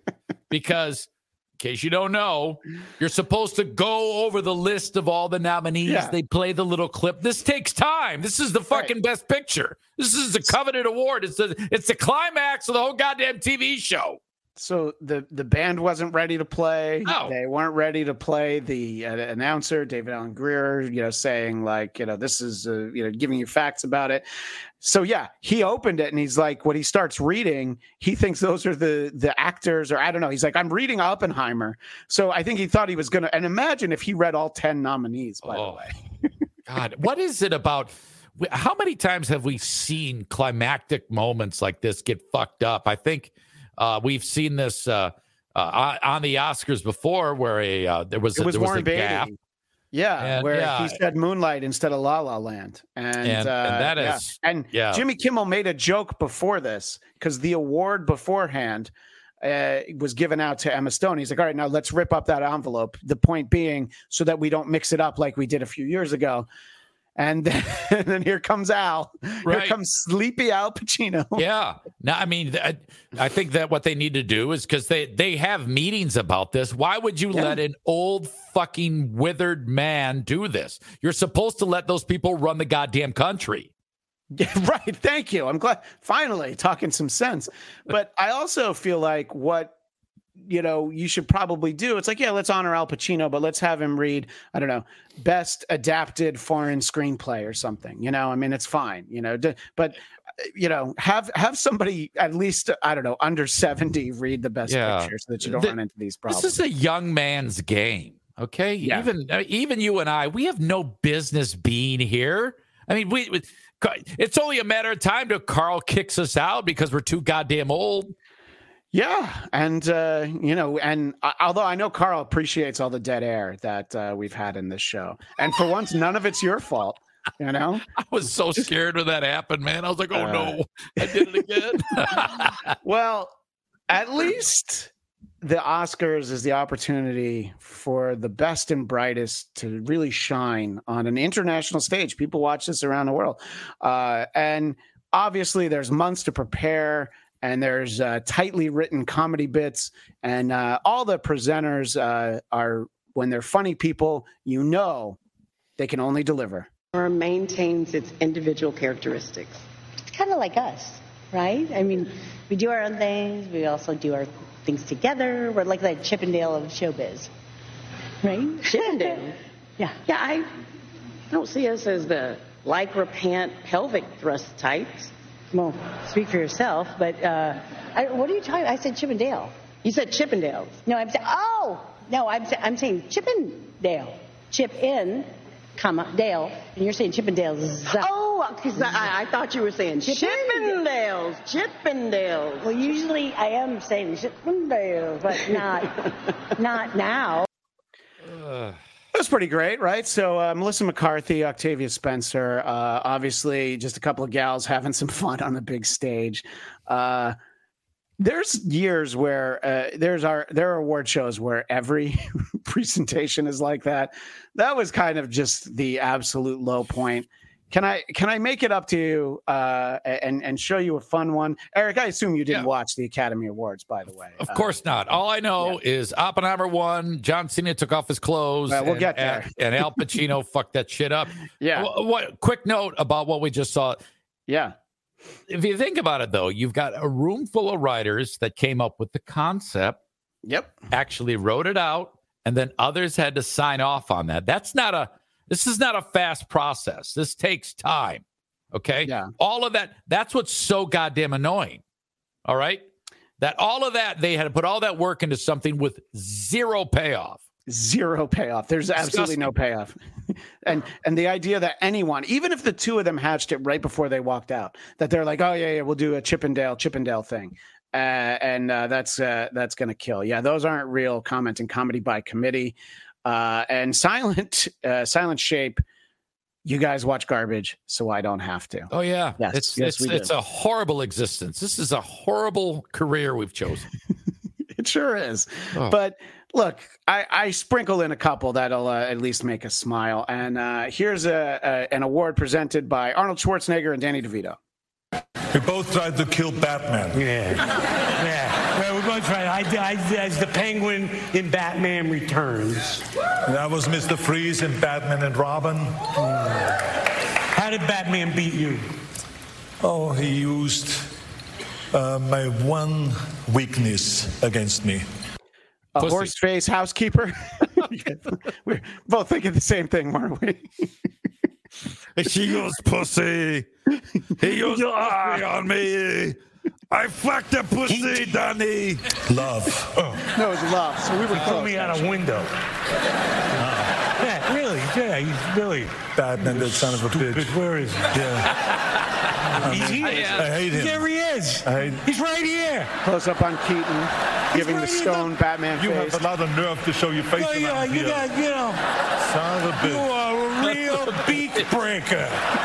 because, in case you don't know, you're supposed to go over the list of all the nominees. Yeah. They play the little clip. This takes time. This is the fucking Best Picture. This is the coveted award. It's the it's the climax of the whole goddamn T V show. So the, the band wasn't ready to play. No. They weren't ready to play. The uh, announcer, David Allen Greer, you know, saying like, you know, this is, uh, you know, giving you facts about it. So yeah, he opened it and he's like, when he starts reading, he thinks those are the the actors, or I don't know. He's like, I'm reading Oppenheimer. So I think he thought he was gonna. And imagine if he read all ten nominees. By Oh. the way, God, what is it about? How many times have we seen climactic moments like this get fucked up? I think uh, we've seen this uh, uh, on the Oscars before, where a uh, there was it a, was there was Warren a Beatty. gap. Yeah, And, where yeah. he said Moonlight instead of La La Land, and, And- and uh, that yeah. is- and yeah. Jimmy Kimmel made a joke before this because the award beforehand uh, was given out to Emma Stone. He's like, "All right, now let's rip up that envelope." The point being, so that we don't mix it up like we did a few years ago. And then, and then here comes Al. Here Right. comes sleepy Al Pacino. Yeah. Now, I mean, I, I think that what they need to do is because they, they have meetings about this. Why would you Yeah. let an old fucking withered man do this? You're supposed to let those people run the goddamn country. Yeah, right. Thank you. I'm glad finally talking some sense. But I also feel like what you know you should probably do. It's like, yeah, let's honor Al Pacino, but let's have him read, I don't know, best adapted foreign screenplay or something. You know, I mean, it's fine. You know, d- but uh, you know, have have somebody at least I don't know under seventy read the best Yeah. picture so that you don't The- run into these problems. This is a young man's game. Okay. Yeah. Even uh, even you and I, we have no business being here. I mean, we, we it's only a matter of time till Carl kicks us out because we're too goddamn old. Yeah, and uh, you know, and uh, although I know Carl appreciates all the dead air that uh, we've had in this show, and for once, none of it's your fault. You know, I was so scared when that happened, man. I was like, oh Uh, no, I did it again. well, at least the Oscars is the opportunity for the best and brightest to really shine on an international stage. People watch this around the world, uh, and obviously, there's months to prepare. And there's uh, tightly written comedy bits, and uh, all the presenters uh, are, when they're funny people, you know, they can only deliver. Or maintains its individual characteristics. It's kind of like us, right? I mean, we do our own things. We also do our things together. We're like that Chippendale of showbiz, right? Chippendale? Yeah. Yeah, I don't see us as the lycra pant pelvic thrust types. Well, speak for yourself, but uh, I, what are you talking? I said Chippendale. You said Chippendales. No, I'm saying. Oh, no, I'm sa- I'm saying Chippendale. Chip in, comma, Dale, and you're saying Chippendales. Oh, because I, I thought you were saying Chippendales. Chippendales. Well, usually I am saying Chippendales, but not, not now. That was pretty great, right? So uh, Melissa McCarthy, Octavia Spencer, uh, obviously just a couple of gals having some fun on the big stage. Uh, there's years where uh, there's our there are award shows where every presentation is like that. That was kind of just the absolute low point. Can I can I make it up to you uh, and and show you a fun one, Eric? I assume you didn't yeah. watch the Academy Awards, by the way. Of uh, course not. All I know yeah. is Oppenheimer won. John Cena took off his clothes. Uh, we'll and, get there. And, and Al Pacino fucked that shit up. Yeah. What, what? Quick note about what we just saw. Yeah. If you think about it, though, you've got a room full of writers that came up with the concept. Yep. Actually wrote it out, and then others had to sign off on that. That's not a. This is not a fast process. This takes time. Okay. Yeah. All of that. That's what's so goddamn annoying. All right. That all of that, they had to put all that work into something with zero payoff. Zero payoff. There's absolutely no payoff. and and the idea that anyone, even if the two of them hatched it right before they walked out, that they're like, oh, yeah, yeah, we'll do a Chippendale, Chippendale thing. Uh, and uh, that's uh, that's going to kill. Yeah, those aren't real commenting comedy by committee. Uh, and Silent uh, Silent Shape, you guys watch garbage, so I don't have to. Oh, yeah. Yes, it's yes, it's, we do. it's a horrible existence. This is a horrible career we've chosen. It sure is. Oh. But look, I, I sprinkle in a couple that'll uh, at least make us smile. And uh, here's a, a an award presented by Arnold Schwarzenegger and Danny DeVito. We both tried to kill Batman. Yeah. Yeah. Well, we're going to try. I, I, as the Penguin in Batman Returns. And I was Mister Freeze in Batman and Robin. How did Batman beat you? Oh, he used uh, my one weakness against me. A horse face housekeeper. We're both thinking the same thing, weren't we? She goes pussy. He goes pussy on me. I fucked the pussy, Danny. Love. Oh. No, it was love. So we were he threw me out a window. Oh. Yeah, really. Yeah, he's really. Batman, that son of a stupid. bitch. Where is he? Yeah. He's here. I hate him. There he is. I hate He's right here. Close up on Keaton, giving right the stone Batman You face. have a lot of nerve to show your face Oh, yeah, around you here. got, you know. Son of a You bitch. are a real beat breaker.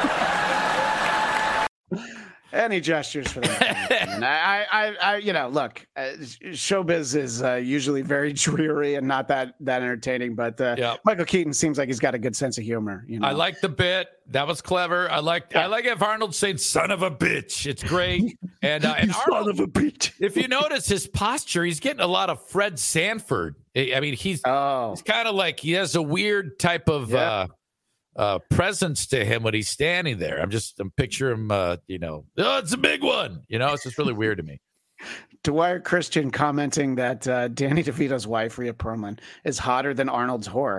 Any gestures for that? And I, I, I, you know, look, uh, showbiz is uh, usually very dreary and not that that entertaining. But uh, Yep. Michael Keaton seems like he's got a good sense of humor. You know, I like the bit. That was clever. I like I like if Arnold saying "son of a bitch." It's great. And, uh, and Arnold, son of a bitch. if you notice his posture, he's getting a lot of Fred Sanford. I I mean, he's oh. he's kind of like he has a weird type of Yeah. uh, uh, presence to him when he's standing there. I'm just I'm picture him. Uh, you know, oh, it's a big one. You know, it's just really weird to me. Dwyer Christian commenting that uh, Danny DeVito's wife, Rhea Perlman, is hotter than Arnold's whore.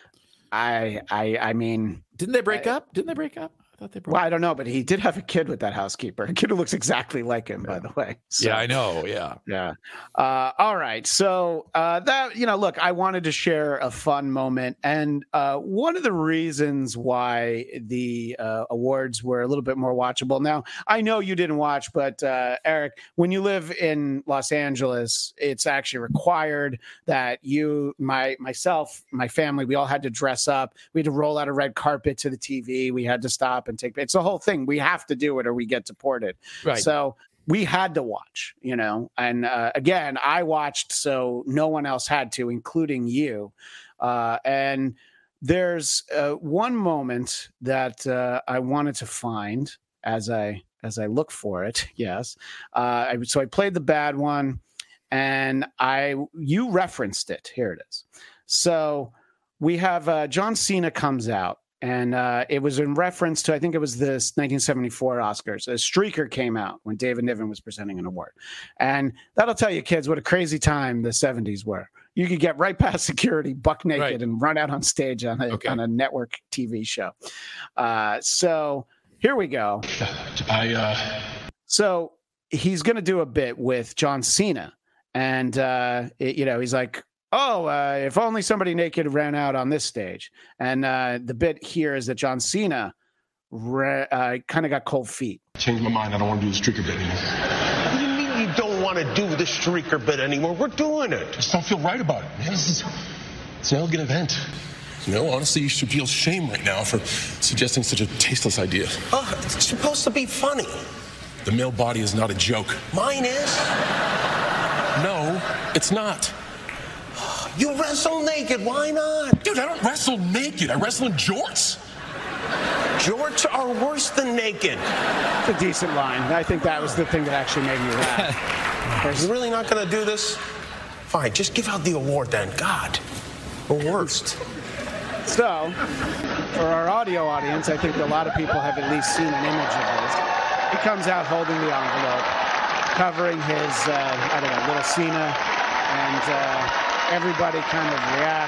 I, I, I mean, Didn't they break I- up? Didn't they break up? I thought they broke well, I don't know, but he did have a kid with that housekeeper. A kid who looks exactly like him, by the way. So, Yeah, I know. Yeah. Yeah. Uh, all right. So uh, that, you know, look, I wanted to share a fun moment. And uh, one of the reasons why the uh, awards were a little bit more watchable. Now, I know you didn't watch, but uh, Eric, when you live in Los Angeles, it's actually required that you, my, myself, my family, we all had to dress up. We had to roll out a red carpet to the T V. We had to stop and take, it's the whole thing. We have to do it or we get deported. Right. So we had to watch, you know, and uh, again, I watched, so no one else had to, including you. Uh, and there's uh, one moment that uh, I wanted to find as I as I look for it. Yes. Uh, I, so I played the bad one, and I you referenced it. Here it is. So we have uh, John Cena comes out. And uh, it was in reference to, I think it was the nineteen seventy-four Oscars. A streaker came out when David Niven was presenting an award. And that'll tell you, kids, what a crazy time the seventies were. You could get right past security, buck naked, Right. and run out on stage on a, Okay. on a network T V show. Uh, so here we go. I, uh... So he's going to do a bit with John Cena. And, uh, it, you know, he's like, oh, uh, if only somebody naked ran out on this stage. And uh, the bit here is that John Cena re- uh, kind of got cold feet. Changed my mind. I don't want to do the streaker bit anymore. What do you mean you don't want to do the streaker bit anymore? We're doing it. I just don't feel right about it, man. This is it's an elegant event. You know, honestly, you should feel shame right now for suggesting such a tasteless idea. Oh, it's supposed to be funny. The male body is not a joke. Mine is. No, it's not. You wrestle naked. Why not? Dude, I don't wrestle naked. I wrestle in jorts. Jorts are worse than naked. It's a decent line. I think that was the thing that actually made me laugh. Are you really not going to do this? Fine, just give out the award then. God, the worst. So, for our audio audience, I think a lot of people have at least seen an image of this. He comes out holding the envelope, covering his, uh, I don't know, little Cena, and uh, everybody kind of react.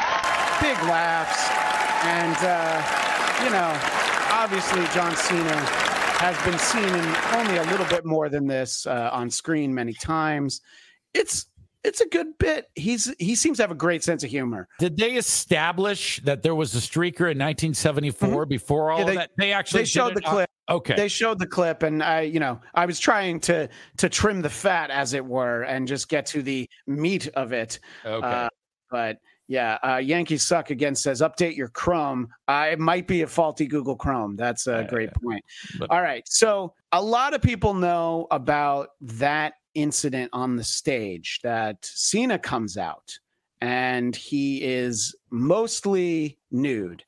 Big laughs. And, uh, you know, obviously John Cena has been seen in only a little bit more than this uh, on screen many times. It's It's a good bit. He's he seems to have a great sense of humor. Did they establish that there was a streaker in nineteen seventy-four mm-hmm. before all yeah, they, of that? They actually they showed did the clip. On, okay, they showed the clip, and I, you know, I was trying to to trim the fat, as it were, and just get to the meat of it. Okay, uh, but yeah, uh, Yankees Suck again says update your Chrome. Uh, it might be a faulty Google Chrome. That's a uh, great yeah. point. But, all right, so a lot of people know about that incident on the stage, that Cena comes out and he is mostly nude.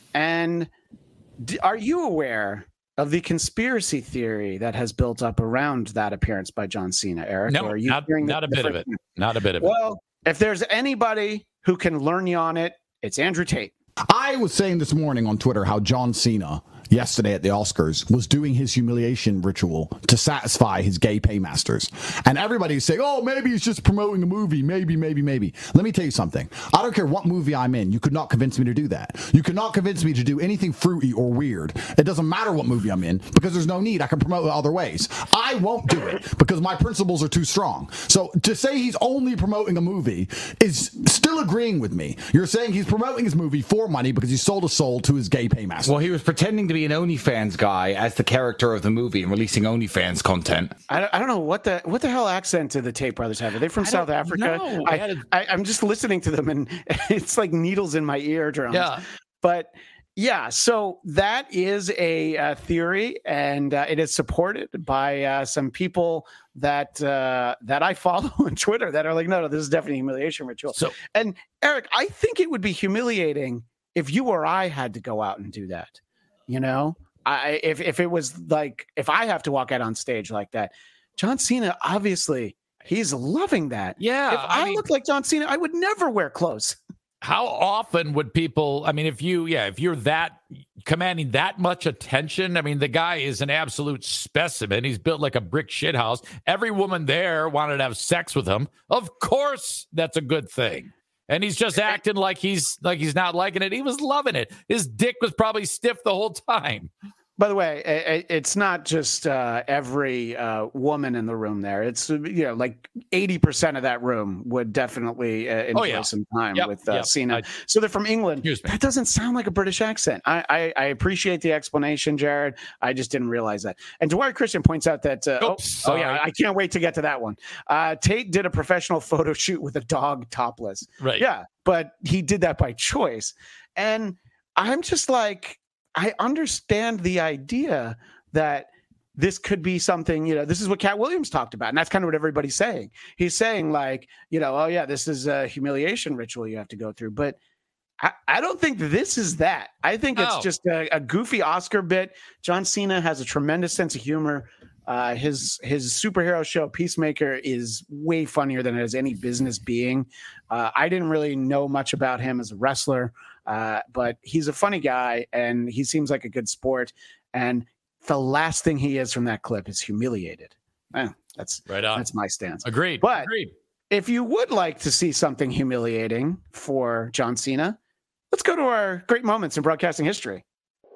And d- are you aware of the conspiracy theory that has built up around that appearance by John Cena, Eric? No, or are you not, hearing not a bit of it. Not a bit of it. Well, if there's anybody who can learn you on it, it's Andrew Tate. I was saying this morning on Twitter how John Cena yesterday at the Oscars was doing his humiliation ritual to satisfy his gay paymasters. And everybody's saying, oh, maybe he's just promoting a movie. Maybe, maybe, maybe. Let me tell you something. I don't care what movie I'm in. You could not convince me to do that. You could not convince me to do anything fruity or weird. It doesn't matter what movie I'm in because there's no need. I can promote it other ways. I won't do it because my principles are too strong. So to say he's only promoting a movie is still agreeing with me. You're saying he's promoting his movie for money because he sold a soul to his gay paymaster. Well, he was pretending to be an OnlyFans guy as the character of the movie and releasing OnlyFans content. I don't, I don't know what the what the hell accent do the Tate brothers have? Are they from I South Africa? know. I, I had a- I, I'm just listening to them and it's like needles in my eardrums. Yeah. But yeah, so that is a uh, theory, and uh, it is supported by uh, some people that uh, that I follow on Twitter that are like, no, no, this is definitely a humiliation ritual. So, and Eric, I think it would be humiliating if you or I had to go out and do that. You know, I if if it was like if I have to walk out on stage like that, John Cena, obviously, he's loving that. Yeah, if I, I mean, looked like John Cena, I would never wear clothes. How often would people, I mean, if you, yeah, if you're that commanding that much attention, I mean, the guy is an absolute specimen. He's built like a brick shithouse. Every woman there wanted to have sex with him. Of course, that's a good thing. And he's just acting like he's like he's not liking it. He was loving it. His dick was probably stiff the whole time. By the way, it's not just uh, every uh, woman in the room there. It's, you know, like eighty percent of that room would definitely uh, enjoy oh, yeah. some time yep, with uh, yep. Cena. I, so they're from England. That doesn't sound like a British accent. I, I, I appreciate the explanation, Jared. I just didn't realize that. And Dwyer Christian points out that, uh, Oops, oh, oh yeah, I can't wait to get to that one. Uh, Tate did a professional photo shoot with a dog topless. Right. Yeah, but he did that by choice. And I'm just like, I understand the idea that this could be something, you know, this is what Cat Williams talked about. And that's kind of what everybody's saying. He's saying like, you know, oh yeah, this is a humiliation ritual you have to go through. But I, I don't think this is that. I think it's oh. just a, a goofy Oscar bit. John Cena has a tremendous sense of humor. Uh, his his superhero show Peacemaker is way funnier than it has any business being. Uh, I didn't really know much about him as a wrestler, uh, but he's a funny guy and he seems like a good sport. And the last thing he is from that clip is humiliated. Eh, that's right on. That's my stance. Agreed. But Agreed. If you would like to see something humiliating for John Cena, let's go to our great moments in broadcasting history.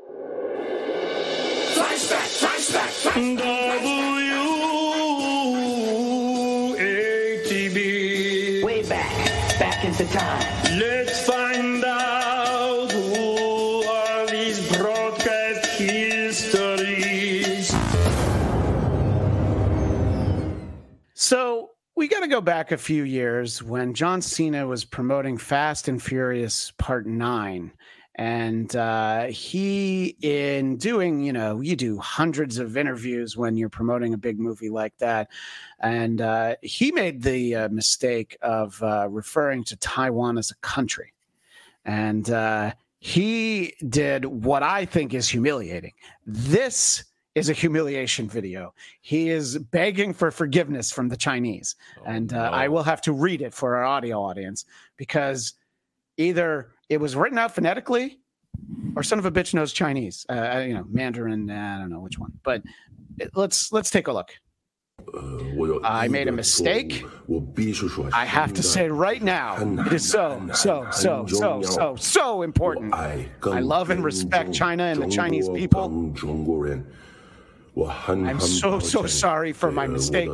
Flashback, flashback, flashback. W A T B. Way back, back in is the time. Let's find out who are these broadcast histories. So we got to go back a few years when John Cena was promoting Fast and Furious Part nine. And uh, he, in doing, you know, you do hundreds of interviews when you're promoting a big movie like that. And uh, he made the uh, mistake of uh, referring to Taiwan as a country. And uh, he did what I think is humiliating. This is a humiliation video. He is begging for forgiveness from the Chinese. Oh, and uh, no. I will have to read it for our audio audience because either it was written out phonetically or son of a bitch knows Chinese, uh, you know, Mandarin. I don't know which one, but let's, let's take a look. I made a mistake. I have to say right now, it is so, so, so, so, so, so important. I love and respect China and the Chinese people. I'm so, so sorry for my mistake.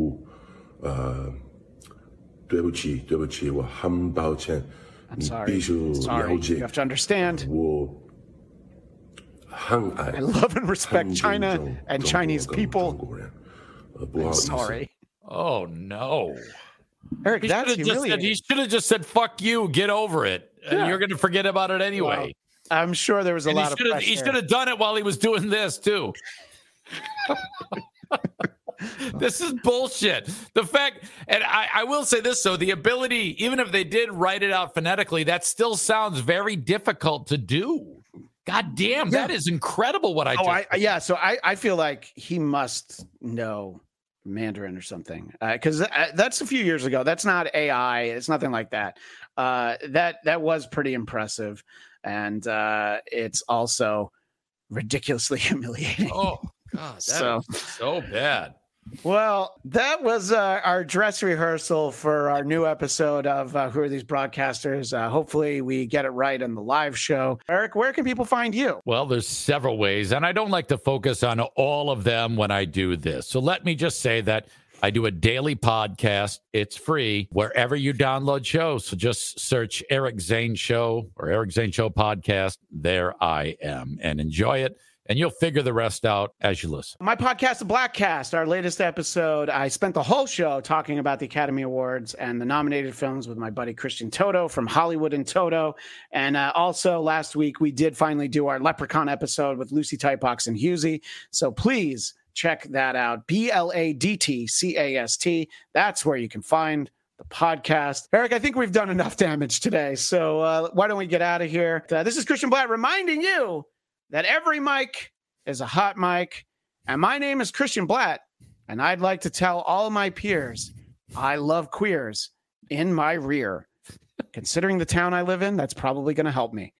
I'm sorry. Sorry. You have to understand. I love and respect China and Chinese people. I'm sorry. Oh, no. Eric, he that's should have just said, he should have just said, fuck you, get over it. And Yeah. you're going to forget about it anyway. Well, I'm sure there was a And lot he of should have, pressure. he should have done it while he was doing this, too. This is bullshit. The fact, and I, I will say this, though, the ability, even if they did write it out phonetically, that still sounds very difficult to do. God damn, that is incredible what I Oh, just I, yeah. So I, I feel like he must know Mandarin or something because uh, that's a few years ago. That's not A I. It's nothing like that. Uh, that that was pretty impressive, and uh, it's also ridiculously humiliating. Oh God, that so is so bad. Well, that was uh, our dress rehearsal for our new episode of uh, Who Are These Broadcasters? Uh, hopefully we get it right on the live show. Eric, where can people find you? Well, there's several ways, and I don't like to focus on all of them when I do this. So let me just say that I do a daily podcast. It's free wherever you download shows. So just search Eric Zane Show or Eric Zane Show Podcast. There I am, and enjoy it. And you'll figure the rest out as you listen. My podcast, The Blackcast, our latest episode, I spent the whole show talking about the Academy Awards and the nominated films with my buddy Christian Toto from Hollywood and Toto. And uh, also last week, we did finally do our Leprechaun episode with Lucy Typox and Husey. So please check that out. B L A D T C A S T. That's where you can find the podcast. Eric, I think we've done enough damage today. So uh, why don't we get out of here? Uh, this is Christian Blatt reminding you that every mic is a hot mic. And my name is Christian Blatt. And I'd like to tell all my peers, I love queers in my rear. Considering the town I live in, that's probably going to help me.